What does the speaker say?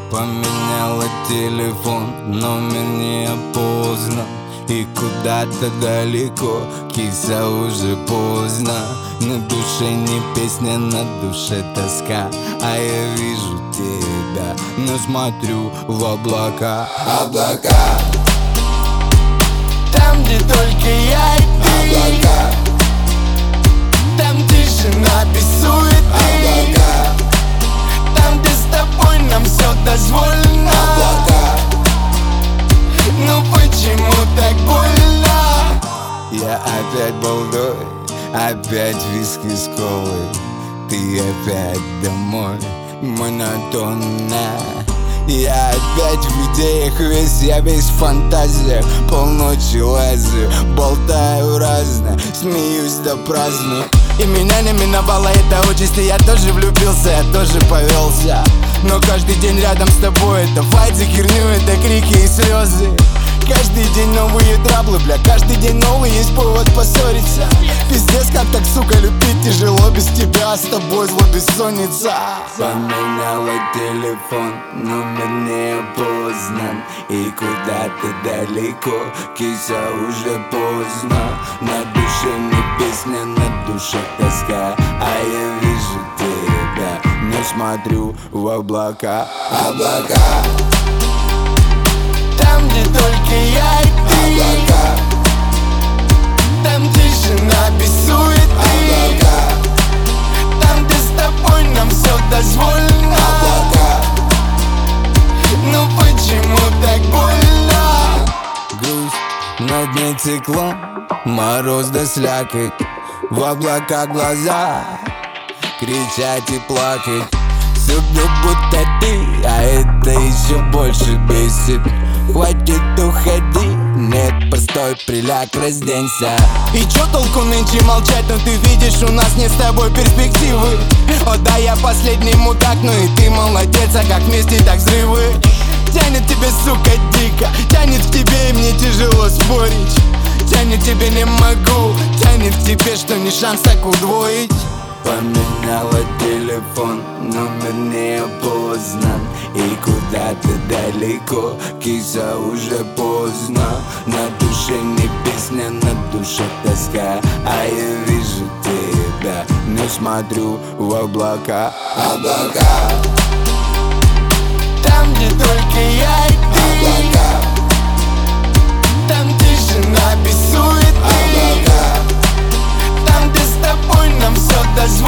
Поменяла телефон, номер не опознан. И куда-то далеко, киса, уже поздно. На душе не песня, на душе тоска. А я вижу тебя, но смотрю в облака. Облака, там, где только я и ты. облака, Там тишина без суеты. облака, Там, где с тобой нам все дозволено. облака. Ну почему так больно? Я опять балдой, опять виски с колой. Ты опять домой, монотонно. Я опять в идеях весь, я весь в фантазиях. Полночи лазю, болтаю разно, смеюсь да праздную. И меня не миновала эта участь, и я тоже влюбился, я тоже повелся. Но каждый день рядом с тобой это файт за херню, это крики и слезы. Каждый день новые траблы, бля, каждый день новый есть повод поссориться. Пиздец, как так, сука, любить тяжело без тебя, с тобой зло бессонница. Поменяла телефон, номер не опознан. И куда-то далеко, киса, уже поздно. На душе не песня, на душе тоска. А я вижу тебя, но смотрю в облака. Облака, Там, где только я и ты. облака, Там тишина без суеты. облака, Там, где с тобой нам все дозволено. облака. Ну почему так больно? Грусть, на дне циклон, мороз да слякоть. В облаках глаза, кричать и плакать. Всюду будто ты, а это еще больше бесит. Хватит, уходи, нет, постой, приляг, разденься. И чё толку нынче молчать, но ты видишь, у нас нет с тобой перспективы. О да, я последний мудак, ну и ты молодец, а как вместе, так взрывы. Тянет тебе, сука, дико, тянет к тебе, и мне тяжело спорить. Тянет тебе, не могу, тянет к тебе, что не шанс так удвоить. Поменяла телефон, номер не опознан. И куда-то далеко, киса, уже поздно. На душе не песня, на душе тоска. А я вижу тебя, но смотрю в облака. Облака, Там, где только я и ты. облака, Там тишина без суеты. облака, Там, где с тобой нам все дозволено.